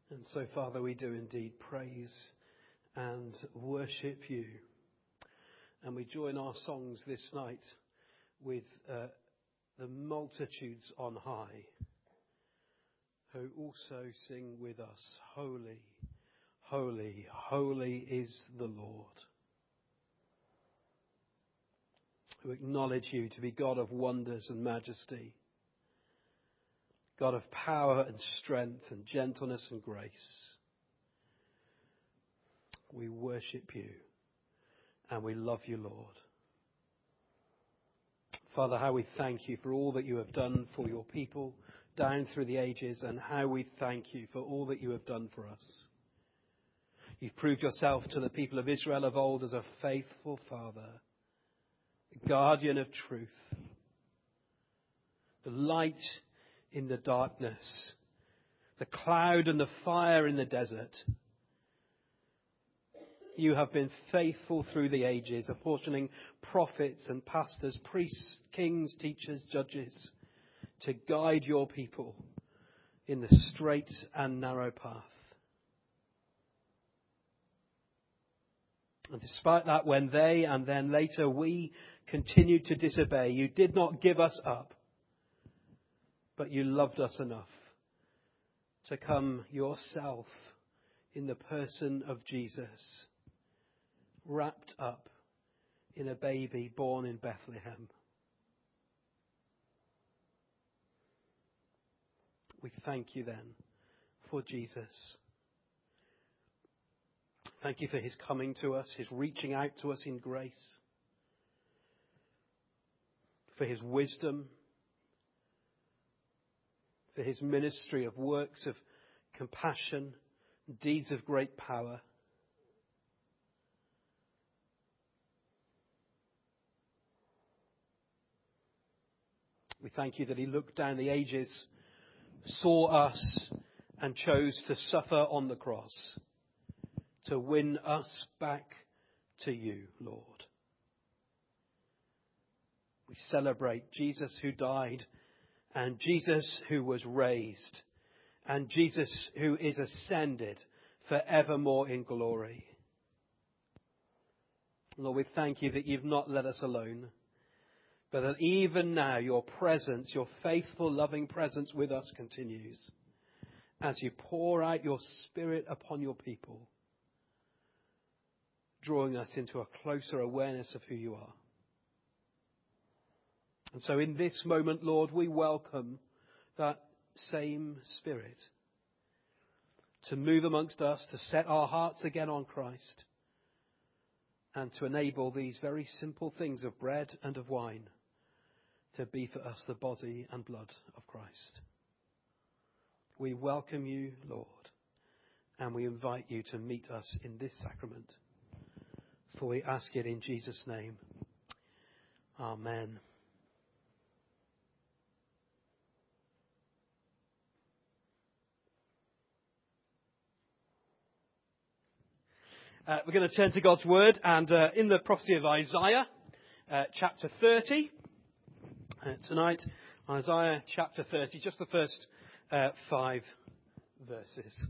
And so, Father, we do indeed praise and worship you. And we join our songs this night with the multitudes on high, who also sing with us, Holy, holy, holy is the Lord. Who acknowledge you to be God of wonders and majesty, God of power and strength and gentleness and grace. We worship you and we love you, Lord. Father, how we thank you for all that you have done for your people down through the ages, and how we thank you for all that you have done for us. You've proved yourself to the people of Israel of old as a faithful Father, the guardian of truth, the light in the darkness, the cloud and the fire in the desert. You have been faithful through the ages, apportioning prophets and pastors, priests, kings, teachers, judges, to guide your people in the straight and narrow path. And despite that, when they and then later we continued to disobey, you did not give us up. But you loved us enough to come yourself in the person of Jesus, wrapped up in a baby born in Bethlehem. We thank you then for Jesus. Thank you for his coming to us, his reaching out to us in grace, for his wisdom, for his ministry of works of compassion, deeds of great power. We thank you that he looked down the ages, saw us, and chose to suffer on the cross to win us back to you, Lord. We celebrate Jesus who died, and Jesus who was raised, and Jesus who is ascended forevermore in glory. Lord, we thank you that you've not let us alone, but that even now your presence, your faithful, loving presence with us continues as you pour out your Spirit upon your people, drawing us into a closer awareness of who you are. And so in this moment, Lord, we welcome that same Spirit to move amongst us, to set our hearts again on Christ, and to enable these very simple things of bread and of wine to be for us the body and blood of Christ. We welcome you, Lord, and we invite you to meet us in this sacrament. For we ask it in Jesus' name. Amen. We're going to turn to God's Word, and in the prophecy of Isaiah, chapter 30, tonight, Isaiah chapter 30, just the first 5 verses.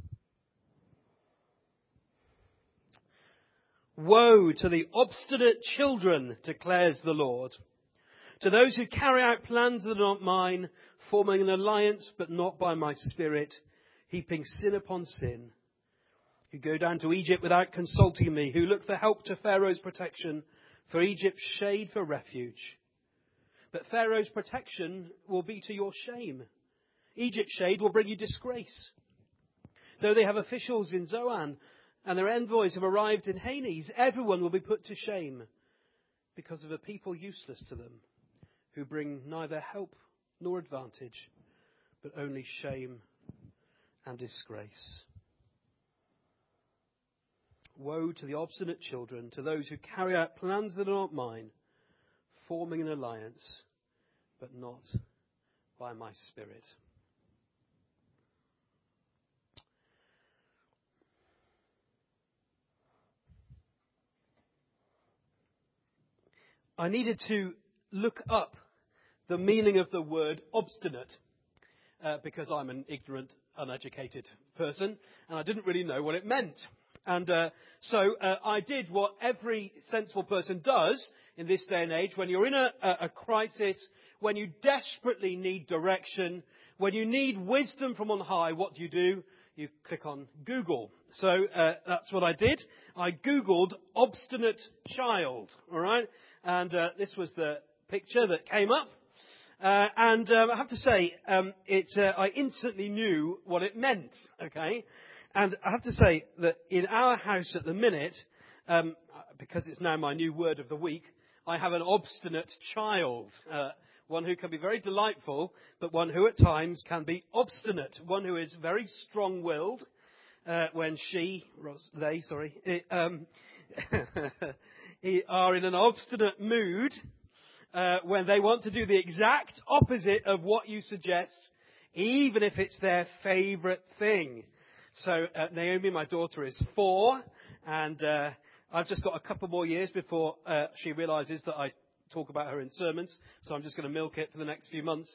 Woe to the obstinate children, declares the Lord, to those who carry out plans that are not mine, forming an alliance but not by my Spirit, heaping sin upon sin, who go down to Egypt without consulting me, who look for help to Pharaoh's protection, for Egypt's shade for refuge. But Pharaoh's protection will be to your shame. Egypt's shade will bring you disgrace. Though they have officials in Zoan and their envoys have arrived in Hanes, everyone will be put to shame because of a people useless to them, who bring neither help nor advantage, but only shame and disgrace. Woe to the obstinate children, to those who carry out plans that are not mine, forming an alliance, but not by my Spirit. I needed to look up the meaning of the word obstinate. because I'm an ignorant, uneducated person, and I didn't really know what it meant. And so I did what every sensible person does in this day and age. When you're in a crisis, when you desperately need direction, when you need wisdom from on high, what do? You click on Google. So that's what I did. I Googled obstinate child, all right? And this was the picture that came up. And I have to say, I instantly knew what it meant, okay? And I have to say that in our house at the minute, because it's now my new word of the week, I have an obstinate child. One who can be very delightful, but one who at times can be obstinate. One who is very strong-willed when they are in an obstinate mood when they want to do the exact opposite of what you suggest, even if it's their favourite thing. So Naomi, my daughter, is 4, and I've just got a couple more years before she realises that I talk about her in sermons, so I'm just going to milk it for the next few months.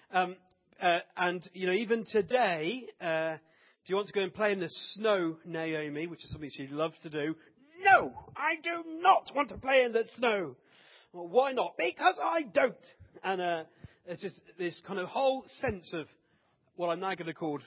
And, even today, do you want to go and play in the snow, Naomi, which is something she loves to do? No, I do not want to play in the snow. Well, why not? Because I don't. And it's just this kind of whole sense of what I'm now going to call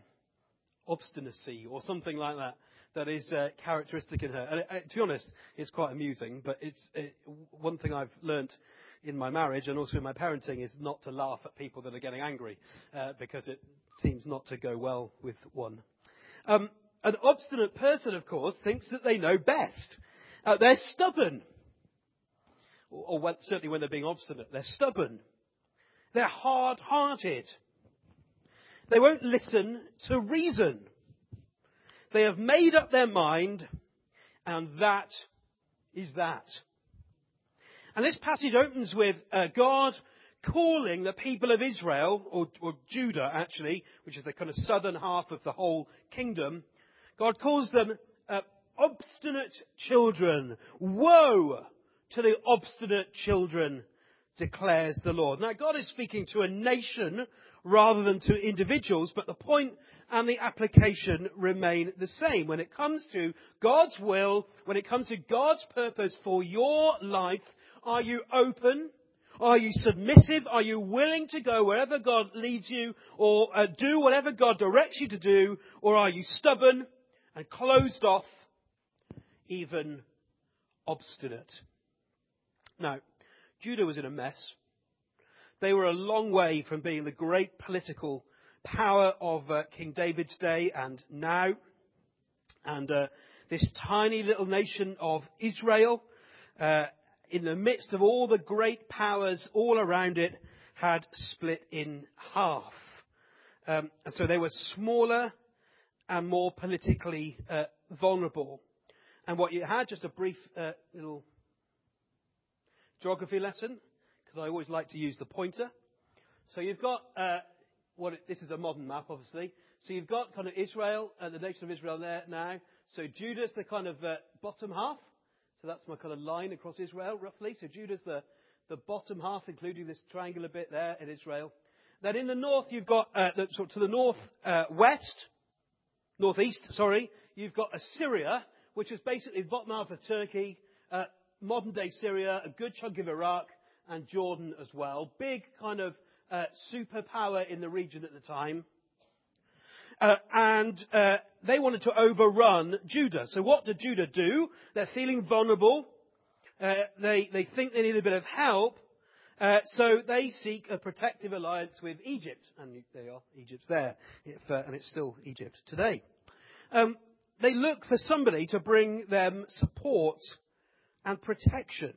obstinacy or something like that. That is characteristic in her. And to be honest, it's quite amusing, but it's one thing I've learnt in my marriage and also in my parenting is not to laugh at people that are getting angry, because it seems not to go well with one. An obstinate person, of course, thinks that they know best. They're stubborn. Or certainly when they're being obstinate, they're stubborn. They're hard-hearted. They won't listen to reason. They have made up their mind, and that is that. And this passage opens with God calling the people of Israel, or Judah actually, which is the kind of southern half of the whole kingdom. God calls them obstinate children. Woe to the obstinate children, declares the Lord. Now, God is speaking to a nation rather than to individuals, but the point and the application remain the same. When it comes to God's will, when it comes to God's purpose for your life, are you open? Are you submissive? Are you willing to go wherever God leads you, or do whatever God directs you to do? Or are you stubborn and closed off, even obstinate? Now, Judah was in a mess. They were a long way from being the great political power of King David's day and now. And this tiny little nation of Israel, in the midst of all the great powers all around it, had split in half. And so they were smaller and more politically vulnerable. And what you had, just a brief little geography lesson, because I always like to use the pointer. So you've got, this is a modern map, obviously. So you've got kind of Israel, the nation of Israel there now. So Judah's the kind of bottom half. So that's my kind of line across Israel, roughly. So Judah's the bottom half, including this triangular bit there in Israel. Then in the north, you've got, to the northeast, you've got Assyria, which is basically the bottom half of Turkey, modern-day Syria, a good chunk of Iraq, and Jordan as well. Big kind of superpower in the region at the time. And they wanted to overrun Judah. So what did Judah do? They're feeling vulnerable. They think they need a bit of help. So they seek a protective alliance with Egypt. And they are. Egypt's there. And it's still Egypt today. They look for somebody to bring them support and protection.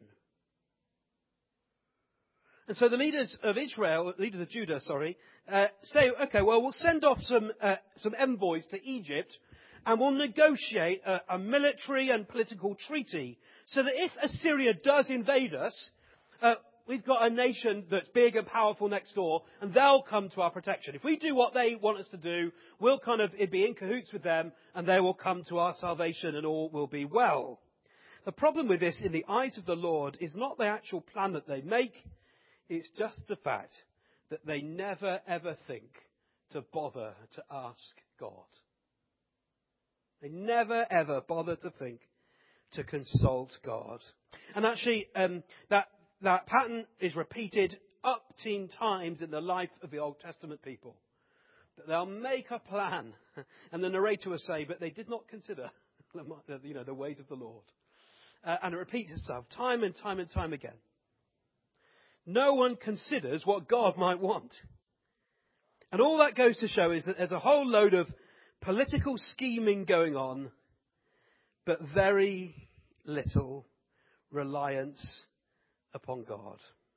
And so the leaders of Judah, say, okay, well, we'll send off some envoys to Egypt, and we'll negotiate a military and political treaty, so that if Assyria does invade us, we've got a nation that's big and powerful next door, and they'll come to our protection. If we do what they want us to do, we'll be in cahoots with them, and they will come to our salvation, and all will be well. The problem with this, in the eyes of the Lord, is not the actual plan that they make. It's just the fact that they never, ever think to bother to ask God. They never, ever bother to think to consult God. And actually, that pattern is repeated umpteen times in the life of the Old Testament people. That they'll make a plan, and the narrator will say, but they did not consider the ways of the Lord. And it repeats itself time and time and time again. No one considers what God might want. And all that goes to show is that there's a whole load of political scheming going on, but very little reliance upon God.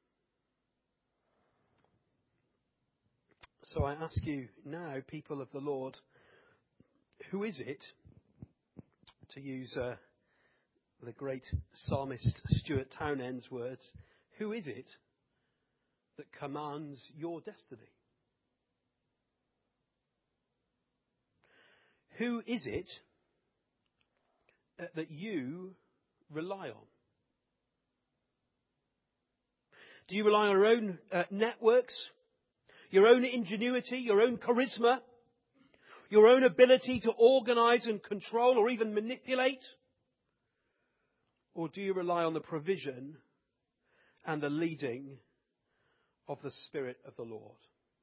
So I ask you now, people of the Lord, who is it, to use the great psalmist Stuart Townend's words, who is it that commands your destiny? Who is it that you rely on? Do you rely on your own networks, your own ingenuity, your own charisma, your own ability to organise and control or even manipulate? Or do you rely on the provision and the leading of the Spirit of the Lord?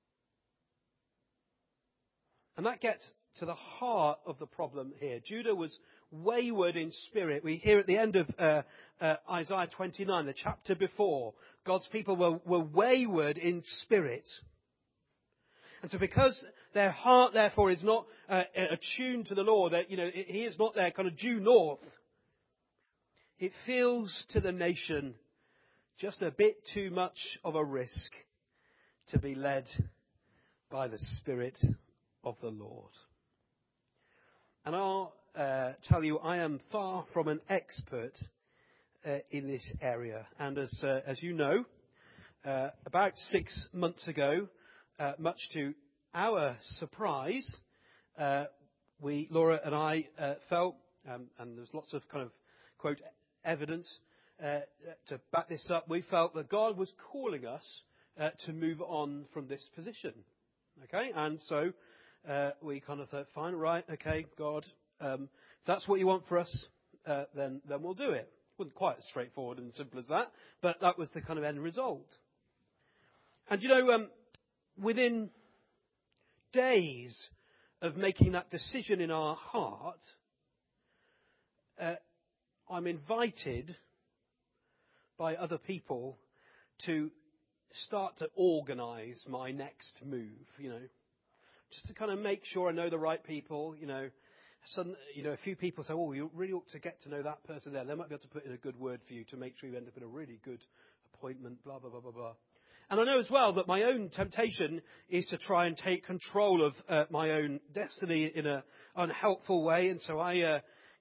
And that gets to the heart of the problem here. Judah was wayward in spirit. We hear at the end of Isaiah 29, the chapter before, God's people were wayward in spirit. And so because their heart, therefore, is not attuned to the Lord, that He is not their kind of due north, it feels to the nation just a bit too much of a risk to be led by the Spirit of the Lord. And I'll tell you, I am far from an expert in this area. And as you know, about 6 months ago, much to our surprise, Laura and I felt, and there's lots of kind of, quote, evidence to back this up, we felt that God was calling us to move on from this position. Okay? And so we kind of thought, fine, right, okay, God, if that's what you want for us, then we'll do it. It wasn't quite as straightforward and simple as that, but that was the kind of end result. And within days of making that decision in our heart, I'm invited by other people to start to organise my next move, just to kind of make sure I know the right people, a few people say, oh, you really ought to get to know that person there. They might be able to put in a good word for you to make sure you end up in a really good appointment, blah, blah, blah, blah, blah. And I know as well that my own temptation is to try and take control of my own destiny in an unhelpful way. And so I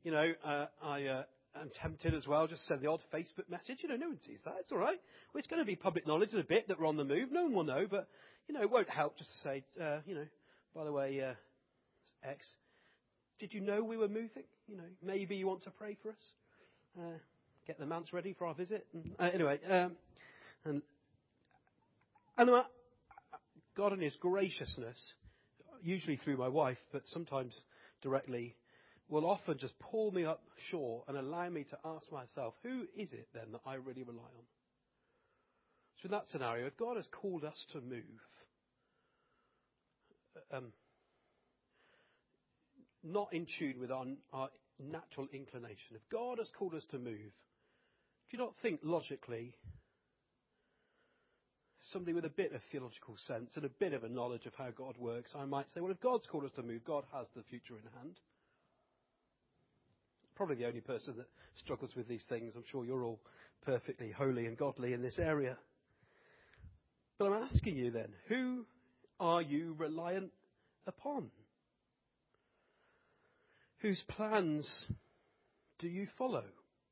am tempted as well, just send the odd Facebook message. No one sees that. It's all right. Well, it's going to be public knowledge in a bit that we're on the move. No one will know, but, it won't help just to say, by the way, X, did you know we were moving? Maybe you want to pray for us. Get the manse ready for our visit. Anyway, and God in His graciousness, usually through my wife, but sometimes directly, will often just pull me up shore and allow me to ask myself, who is it then that I really rely on? So in that scenario, if God has called us to move, not in tune with our natural inclination, if God has called us to move, do you not think logically, somebody with a bit of theological sense and a bit of a knowledge of how God works, I might say, well, if God's called us to move, God has the future in hand. Probably the only person that struggles with these things. I'm sure you're all perfectly holy and godly in this area. But I'm asking you then, who are you reliant upon? Whose plans do you follow?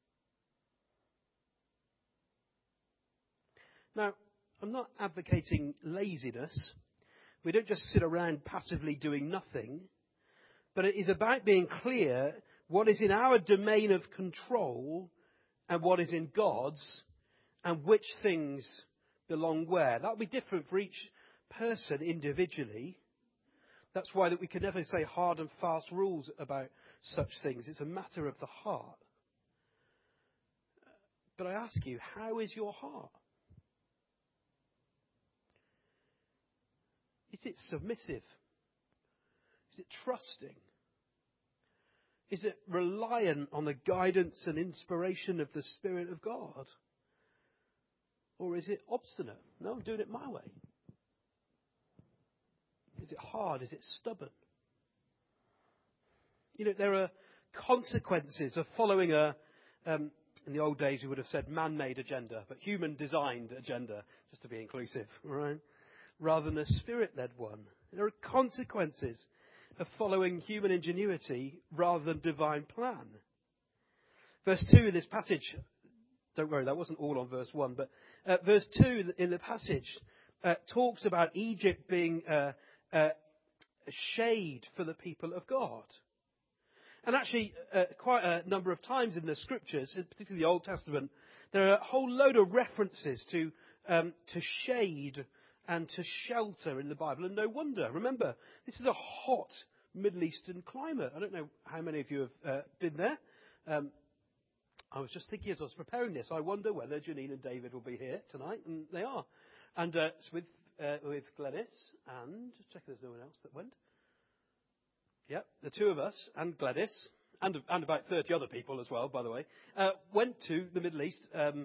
Now, I'm not advocating laziness. We don't just sit around passively doing nothing. But it is about being clear what is in our domain of control and what is in God's, and which things belong where. That will be different for each person individually. That's why that we can never say hard and fast rules about such things. It's a matter of the heart. But I ask you, how is your heart? Is it submissive? Is it trusting? Is it reliant on the guidance and inspiration of the Spirit of God? Or is it obstinate? No, I'm doing it my way. Is it hard? Is it stubborn? You know, there are consequences of following in the old days you would have said man-made agenda, but human-designed agenda, just to be inclusive, right? Rather than a Spirit-led one. There are consequences of following human ingenuity rather than divine plan. Verse 2 in this passage, don't worry, that wasn't all on verse 1, but verse 2 in the passage talks about Egypt being a shade for the people of God. And actually, quite a number of times in the Scriptures, particularly the Old Testament, there are a whole load of references to shade and to shelter in the Bible. And no wonder. Remember, this is a hot Middle Eastern climate. I don't know how many of you have been there. I was just thinking as I was preparing this, I wonder whether Janine and David will be here tonight, and they are. And it's with Glenys and, just check there's no one else that went. Yep, the two of us and Glenys, and about 30 other people as well, by the way, went to the Middle East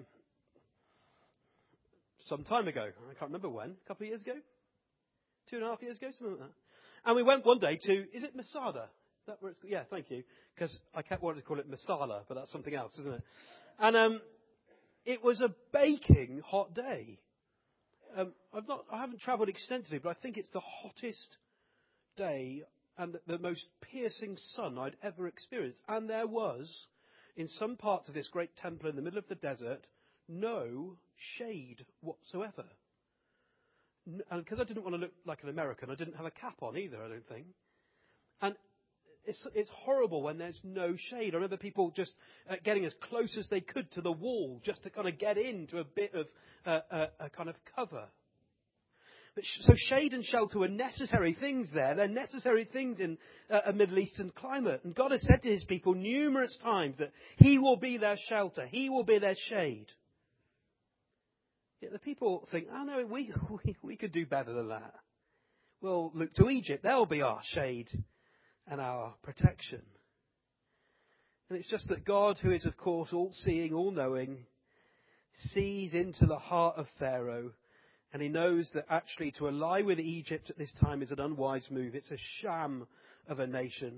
some time ago. I can't remember when. A couple of years ago? 2.5 years ago? Something like that. And we went one day to, is it Masada? Is that where it's, yeah, thank you. Because I kept wanting to call it Masala, but that's something else, isn't it? And it was a baking hot day. I haven't travelled extensively, but I think it's the hottest day and the most piercing sun I'd ever experienced. And there was, in some parts of this great temple in the middle of the desert, no shade whatsoever. And because I didn't want to look like an American, I didn't have a cap on either, I don't think. And it's horrible when there's no shade. I remember people just getting as close as they could to the wall just to kind of get into a bit of a kind of cover. So shade and shelter were necessary things there. They're necessary things in a Middle Eastern climate. And God has said to his people numerous times that he will be their shelter. He will be their shade. Yet the people think, oh no, we could do better than that. We'll look to Egypt. They'll be our shade and our protection. And it's just that God, who is of course all-seeing, all-knowing, sees into the heart of Pharaoh. And he knows that actually to ally with Egypt at this time is an unwise move. It's a sham of a nation.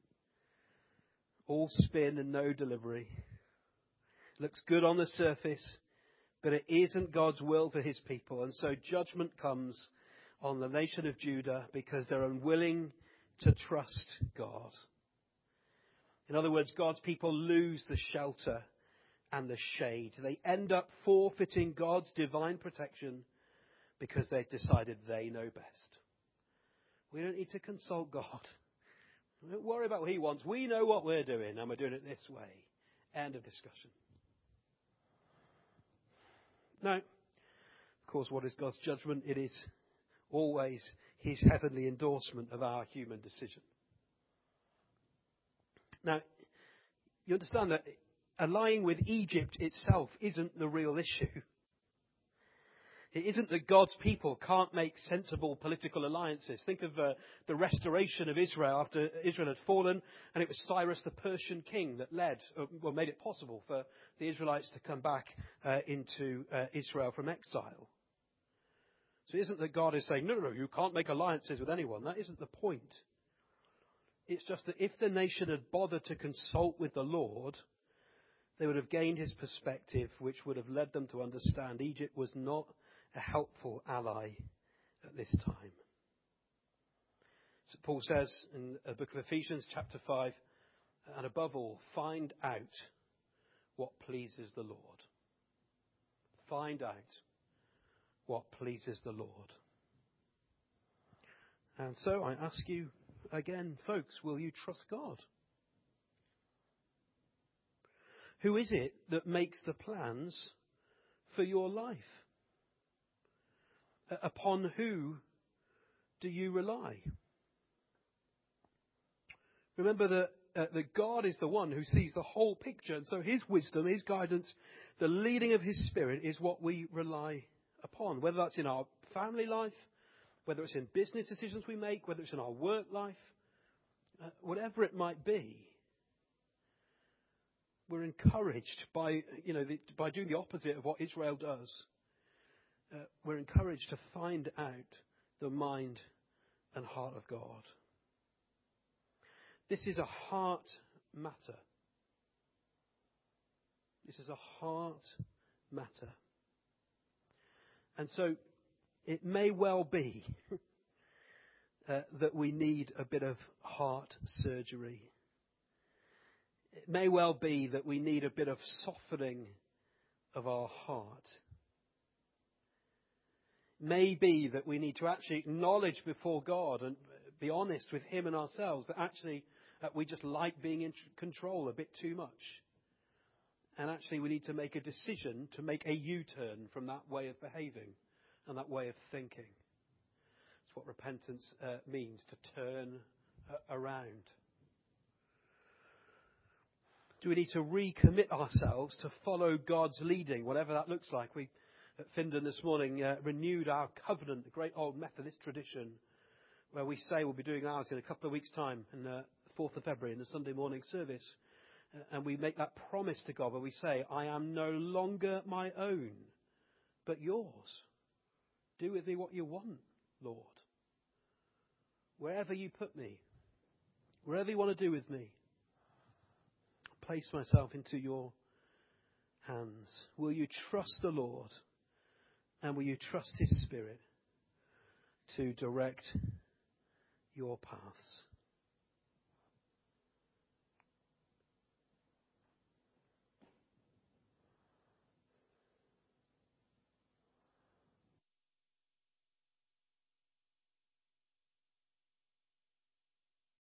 All spin and no delivery. Looks good on the surface, but it isn't God's will for his people. And so judgment comes on the nation of Judah because they're unwilling to trust God. In other words, God's people lose the shelter and the shade. They end up forfeiting God's divine protection because they've decided they know best. We don't need to consult God. Don't worry about what he wants. We know what we're doing, and we're doing it this way. End of discussion. Now, of course, what is God's judgment? It is always his heavenly endorsement of our human decision. Now, you understand that allying with Egypt itself isn't the real issue. It isn't that God's people can't make sensible political alliances. Think of the restoration of Israel after Israel had fallen, and it was Cyrus the Persian king that made it possible for the Israelites to come back into Israel from exile. So it isn't that God is saying, no, you can't make alliances with anyone. That isn't the point. It's just that if the nation had bothered to consult with the Lord, they would have gained his perspective, which would have led them to understand Egypt was not a helpful ally at this time. So Paul says in the book of Ephesians chapter 5, and above all, find out what pleases the Lord. Find out what pleases the Lord. And so I ask you again, folks, will you trust God? Who is it that makes the plans for your life? Upon who do you rely? Remember that God is the one who sees the whole picture. And so his wisdom, his guidance, the leading of his Spirit is what we rely upon. Whether that's in our family life, whether it's in business decisions we make, whether it's in our work life, whatever it might be. We're encouraged by doing the opposite of what Israel does. We're encouraged to find out the mind and heart of God. This is a heart matter. This is a heart matter. And so it may well be that we need a bit of heart surgery. It may well be that we need a bit of softening of our heart. It may be that we need to actually acknowledge before God and be honest with him and ourselves that actually we just like being in control a bit too much. And actually we need to make a decision to make a U-turn from that way of behaving and that way of thinking. It's what repentance means, to turn around. Do we need to recommit ourselves to follow God's leading, whatever that looks like? We at Findon this morning renewed our covenant, the great old Methodist tradition, where we say we'll be doing ours in a couple of weeks' time, on the 4th of February in the Sunday morning service. And we make that promise to God where we say, I am no longer my own, but yours. Do with me what you want, Lord. Wherever you put me, wherever you want to do with me, place myself into your hands. Will you trust the Lord? And will you trust his Spirit to direct your paths?